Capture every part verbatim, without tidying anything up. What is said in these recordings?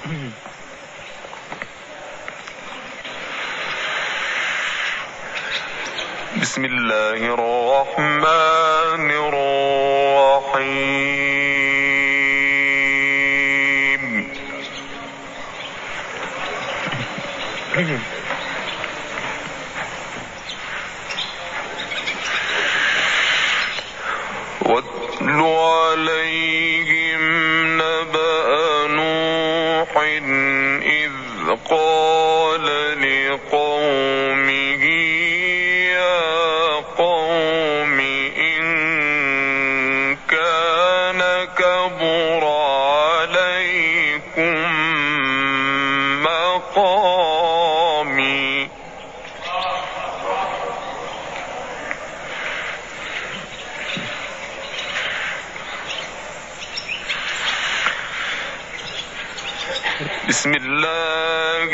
بسم الله الرحمن الرحيم. واتل عليهم نبأ نوح إذ قال لقومه يا قوم إن كان كبر عليكم مقامي بسم الله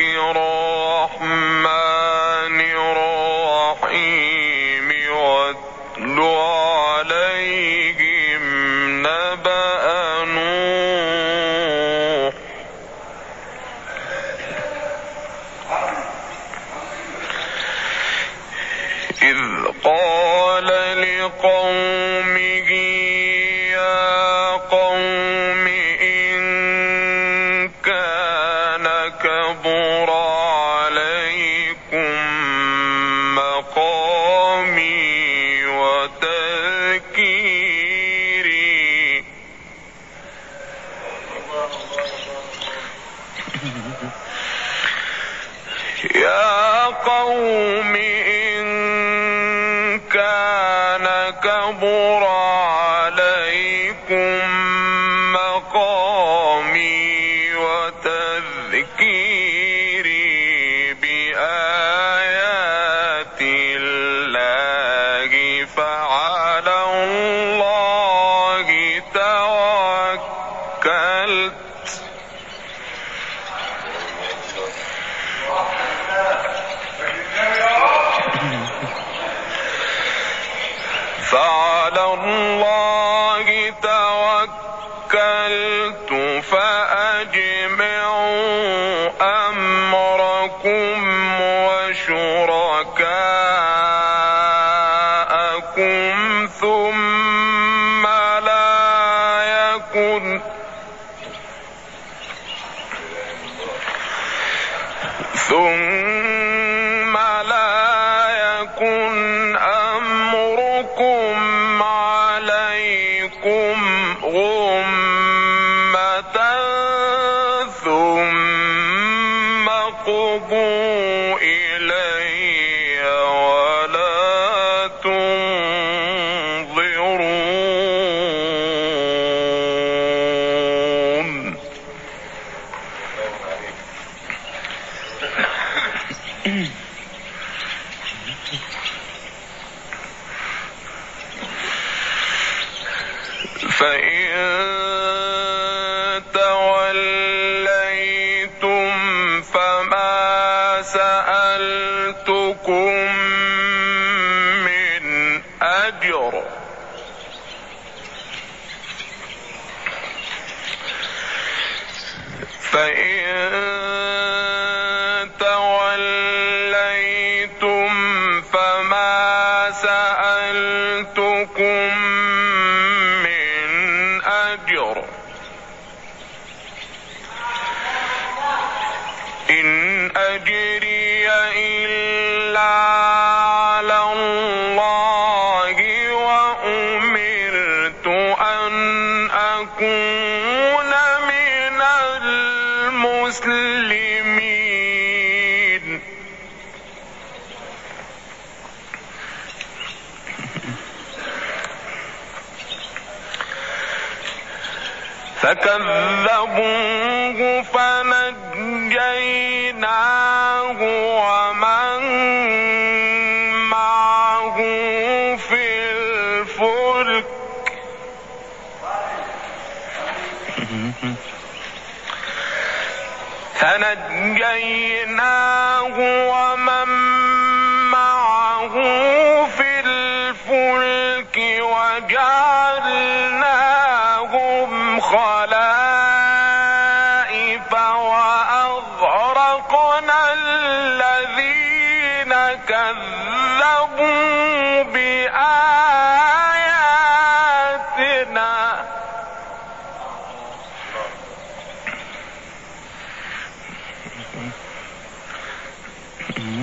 الرحمن الرحيم. واتل عليهم نبأ نوح إذ قال لقومه يا قوم كبر عليكم مقامي وتذكيري يا قوم إن كان كبر عليكم مقامي وتذكيري بآيات الله فعلى الله توكلت فعلى الله توكلت فأجمعوا أمركم وشركاءكم ثم لا يكن ثم لا يكن أمركم عليكم غمة ثم قضوا إلي ولا تنظرون. فإن توليتم فما سألتكم من أجر فإن توليتم فما سألتكم من أجر إن أجري إلا على الله وأمرت أن أكون من المسلمين. فكذبوه فنجيناه ومن معه في الفلك فنجيناه ومن معه في الفلك وجعلناهم خلائف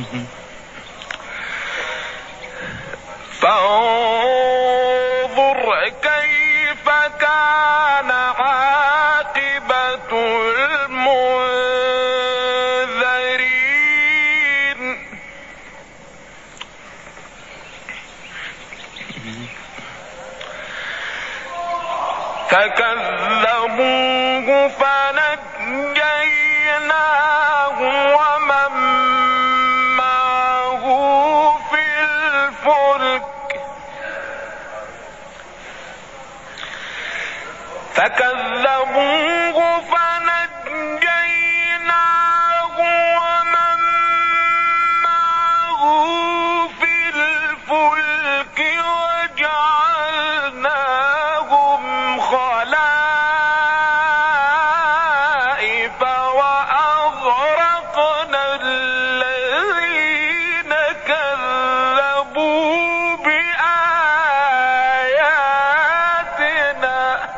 فانظر كيف كان عاقبة المنذرين فكذبوه فنجيناه ومن معه في الفلك فكذبوه فنجيناه ومن معه في الفلك وجعلناهم خلائف وأغرقنا الذين كذبوا بآياتنا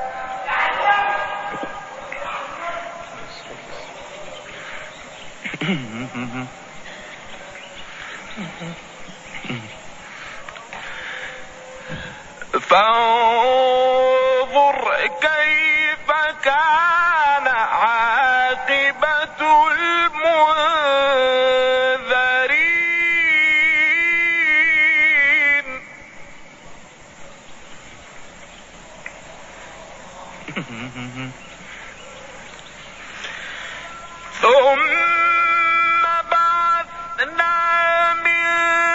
فانظر كيف كان عاقبة المنذرين ثم بعثنا من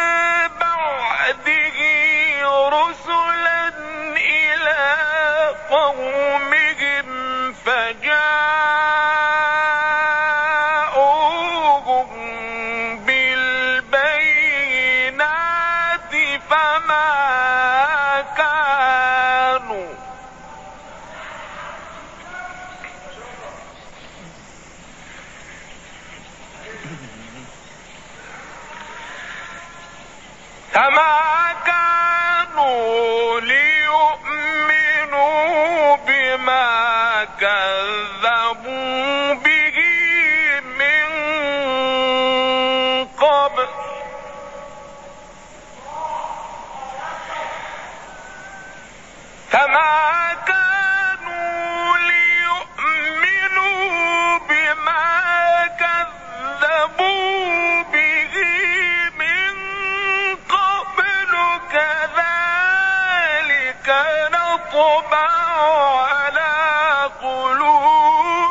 بعده رسلا إلى قومهم فجاءوهم بالبينات فما كانوا فما كانوا ليؤمنوا بما كذبوا به من قبل فما كانوا ليؤمنوا بما كذبوا به من قبل كذلك نطبع على قلوب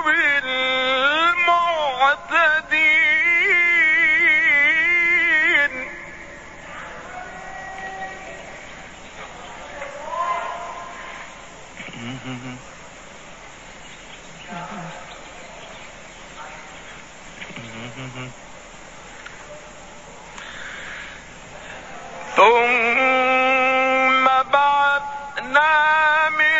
المعتدين ثم بعثنا من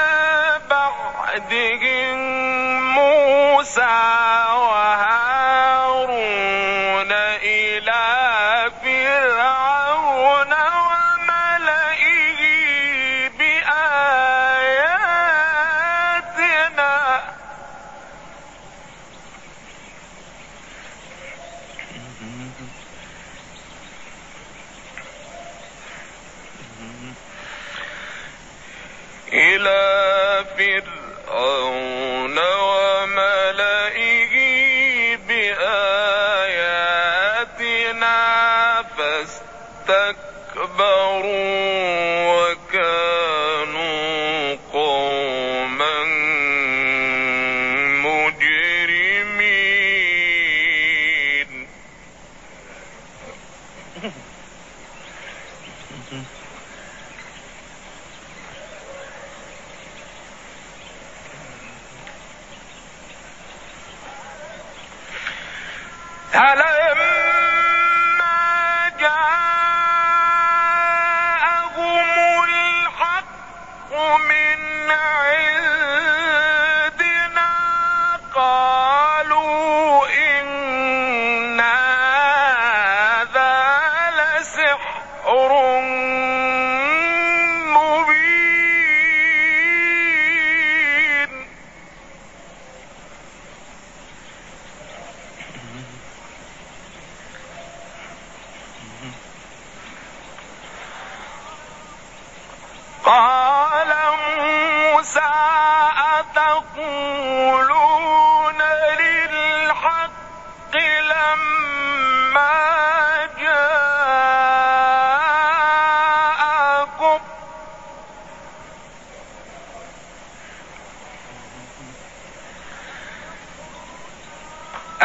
بعدهم موسى وهارون إلى فرعون وملئه بآياتنا إلى فرعون وملئه بآياتنا فاستكبروا وكانوا قوما مجرمين فلما جاءهم الحق من عندنا قالوا إن هذا لسحر مبين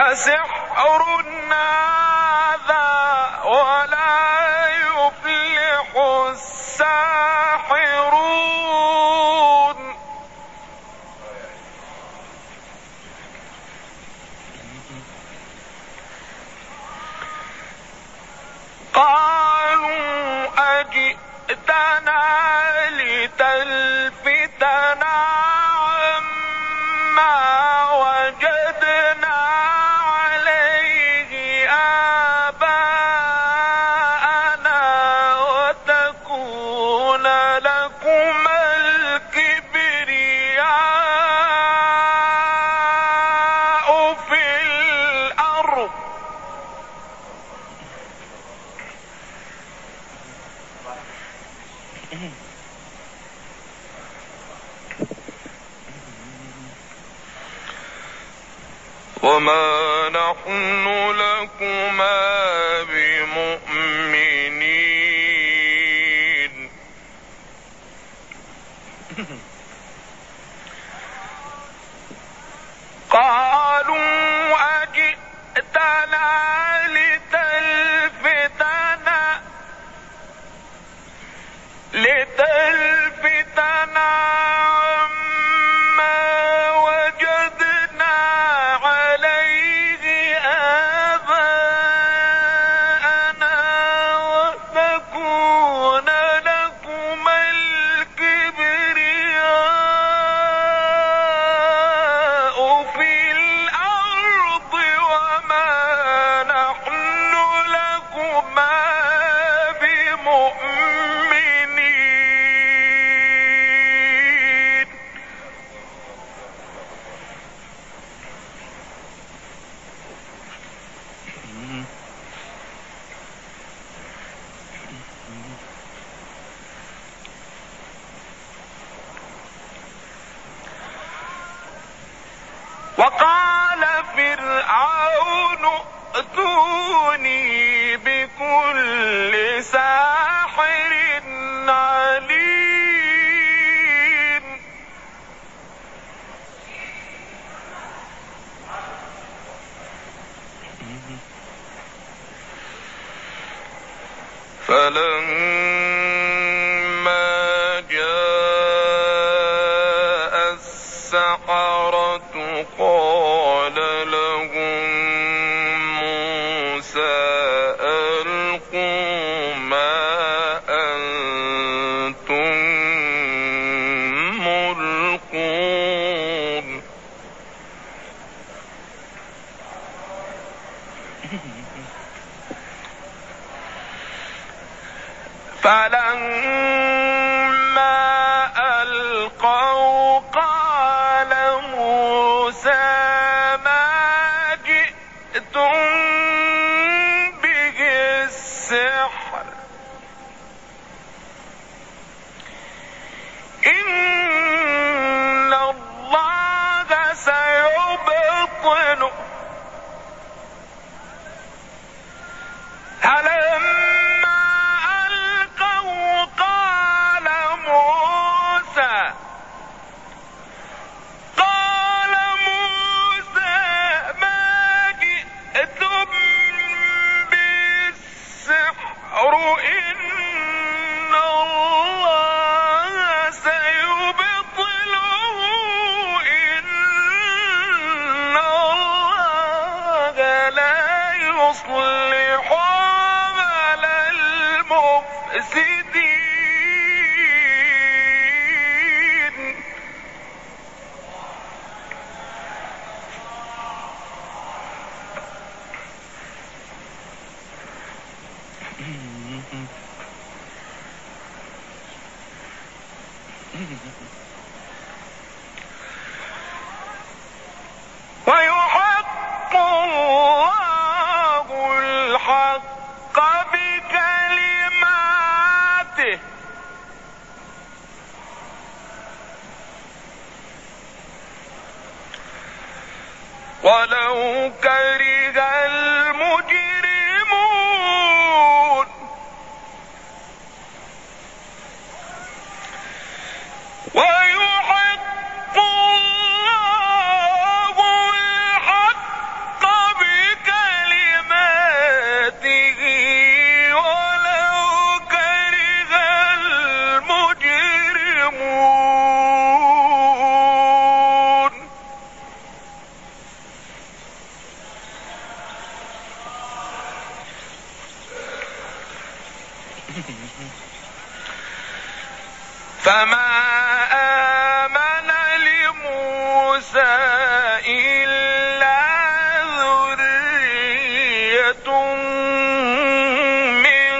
لسحر هذا ولا يفلح الساحرون. قالوا أجئتنا لتلفتنا عما وجدنا عليه آباءنا وتكون لكما الكبرياء في الأرض. وما نحن لكما بمؤمنين. قالوا أجئتنا لتلفتنا لتلفتنا عما وجدنا عليه آباءنا وتكون لكما الكبرياء في الأرض وما نحن لكما بمؤمنين. وقال فرعون ائتوني بكل ساحر عليم. فلما جاء السحرة قال لهم موسى ألقوا ما أنتم ملقون. فلما ألقوا قال موسى ما جئتم به السحر إن الله سيبطله. فلما ألقوا قال موسى قال موسى ما جئتم بالسحر إن الله سيبطله إن الله لا يصلح عمل المفسدين. ويحق الله الحق بكلماته ولو كره المجرمون. ويحق الله الحق موسى إلا ذرية من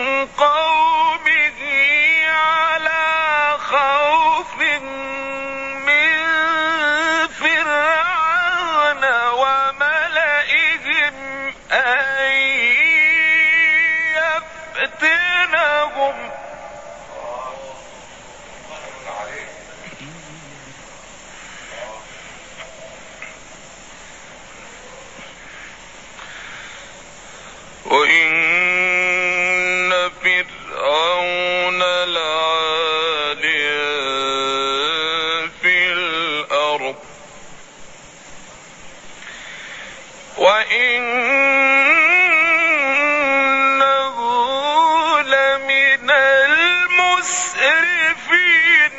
قومه على خوف من فرعون وملئهم أن يفتنهم وإن فرعون لعال في الأرض وإنه لمن المسرفين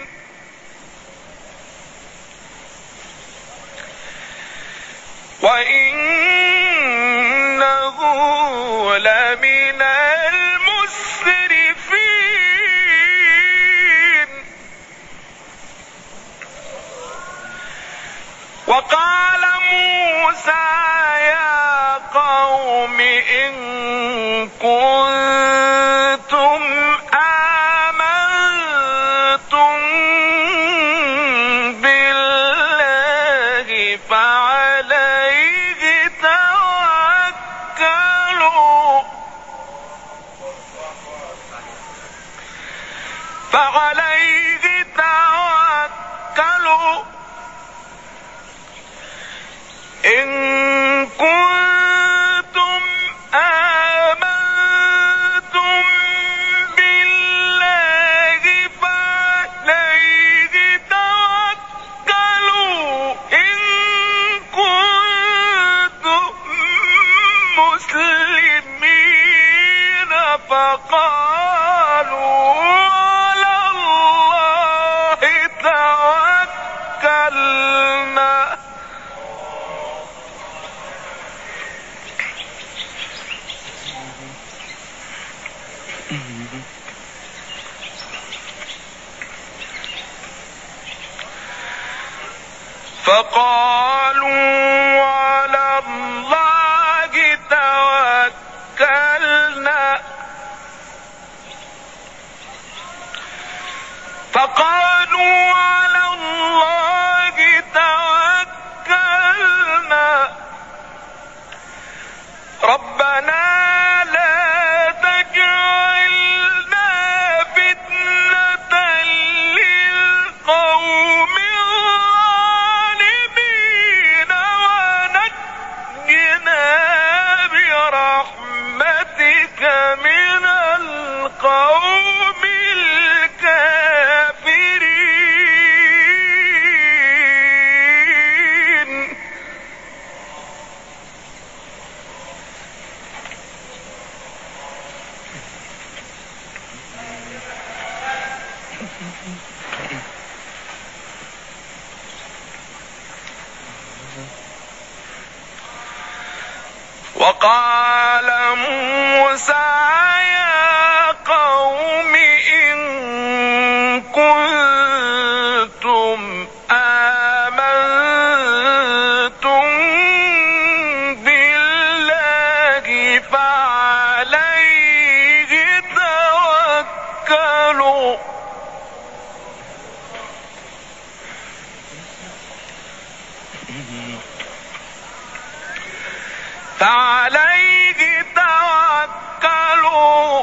وإنه لمن المسرفين وقال موسى يا قوم إن كنتم آمنتم بالله فعليه توكلوا فعليه توكلوا إن كنتم آمنتم بالله فعليه توكلوا إن كنتم مسلمين فقالوا على الله توكلنا فقالوا على الله توكلنا فقالوا على الله توكلنا ربنا لا تجعلنا فتنة للقوم الظالمين ونجنا برحمتك من القوم الكافرين وقال موسى يا قوم إن كنتم آمنتم بالله فعليه توكلوا فعليه توكلوا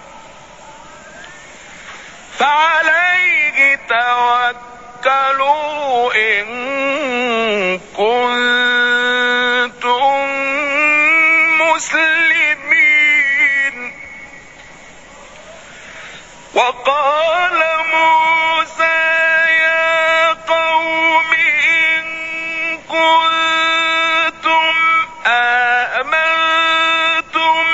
فعليه توكلوا إن كنتم مسلمين وقال موسى يا قوم إن كنتم آمنتم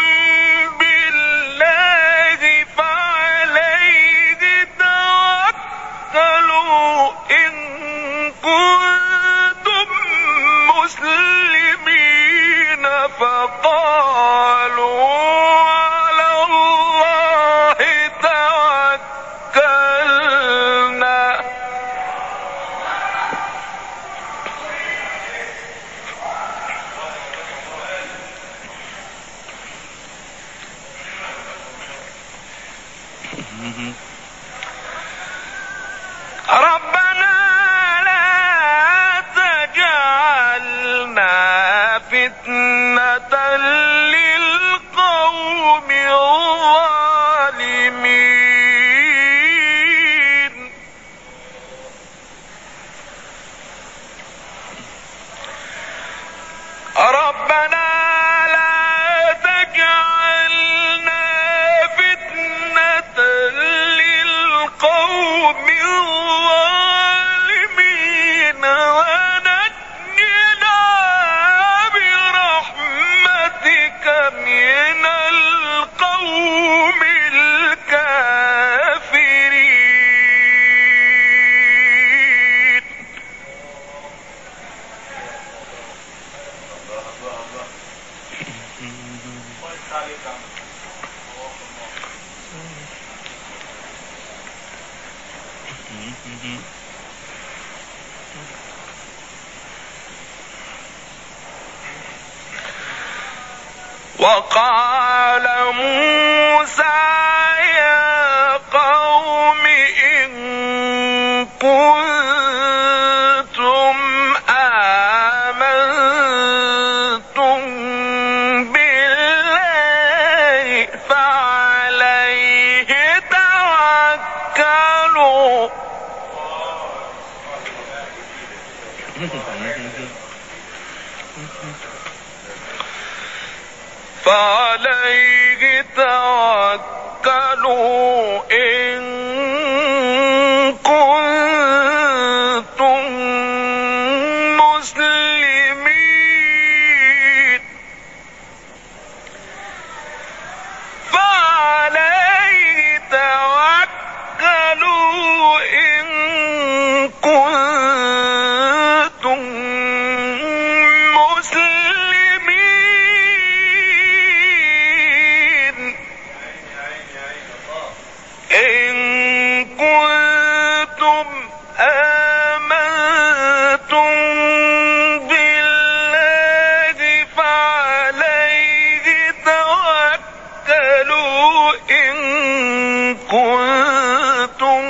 بالله فعليه توكلوا إن كنتم فتنة للقوم الظالمين ربنا لا تجعلنا فتنة للقوم الظالمين ونجنا برحمتك من القوم الكافرين وقال موسى يا قوم إن كنتم آمنتم بالله فعليه توكلوا فعليه توكلوا إن كنتم مسلمين فعليه توكلوا إن كنتم مسلمين إن كنتم آمنتم بالله فعليه توكلوا إن كنتم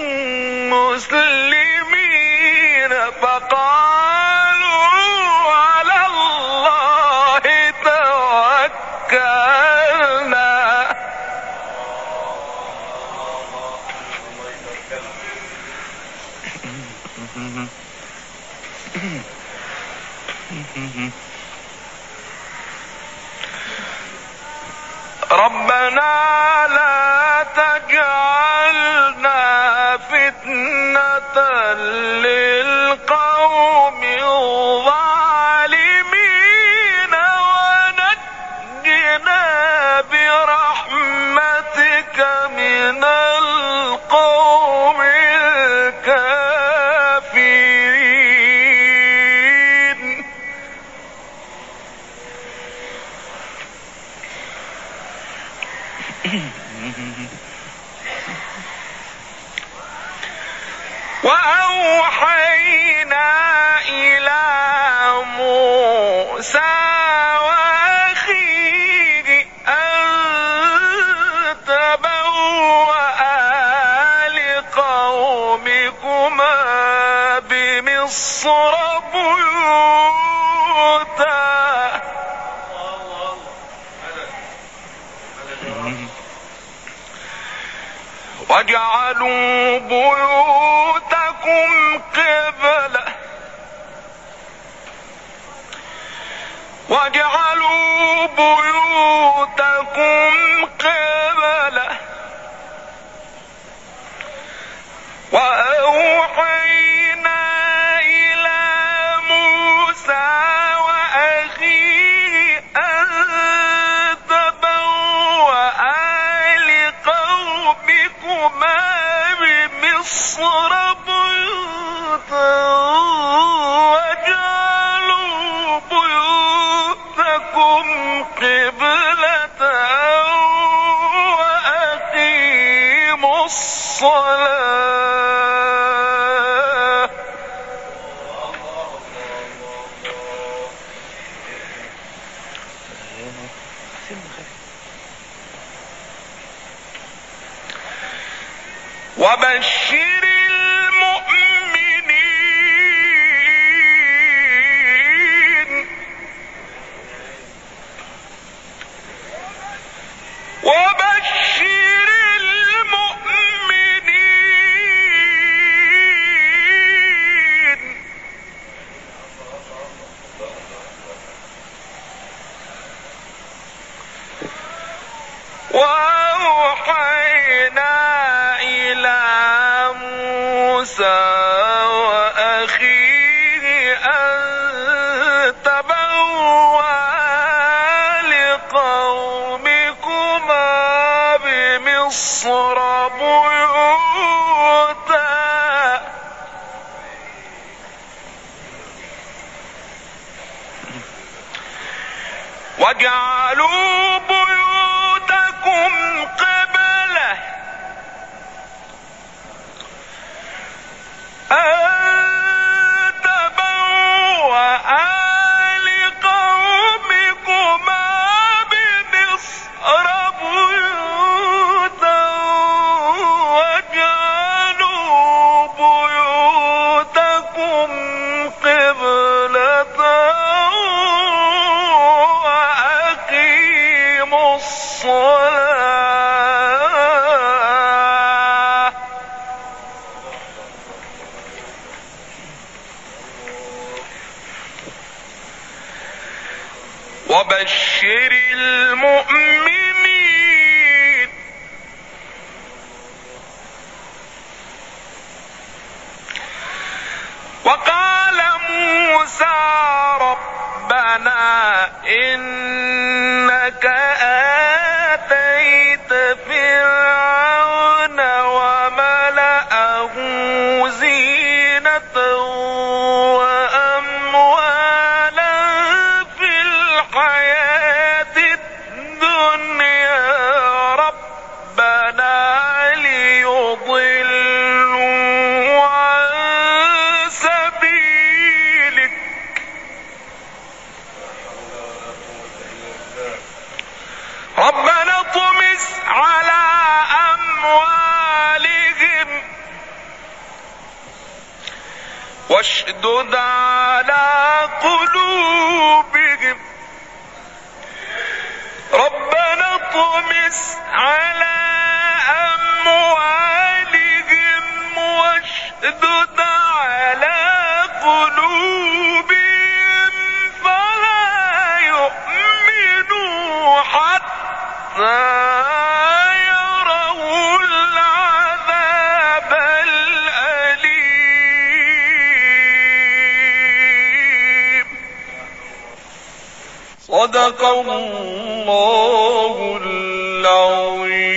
مسلمين فقالوا على الله توكلنا ربنا لا تجعلنا فتنة للقوم الظالمين ونجنا برحمتك من القوم الكافرين وأوحينا إلى موسى وأخيه أن تبوأ لقومكما بمصر بيوتا واجعلوا بيوتكم قبلة واجعلوا بيوتكم قبلة وأوحينا إلى موسى وأخيه أن تبوأ لقومكما بمصر بيوتا واجعلوا بيوتكم قبلة وأقيموا الصلاة وبشر المؤمنين مصر بيوتا واجعلوا بيوتكم قبلة أن تبوأ لقومكما بمصر بيوتا واجعلوا بيوتكم قبلة وأقيموا الصلاة وبشر المؤمنين وقال موسى ربنا إنك آتيت فرعون وملأه زينة وأموالا في الحياة الدنيا ربنا ليضلوا عن سبيلك ربنا اطمس على أموالهم واشدد على قلوبهم ربنا اطمس على أموالهم واشدد على قلوبهم فلا يؤمنوا حتى يروا العذاب الأليم. صدق الله العظيم.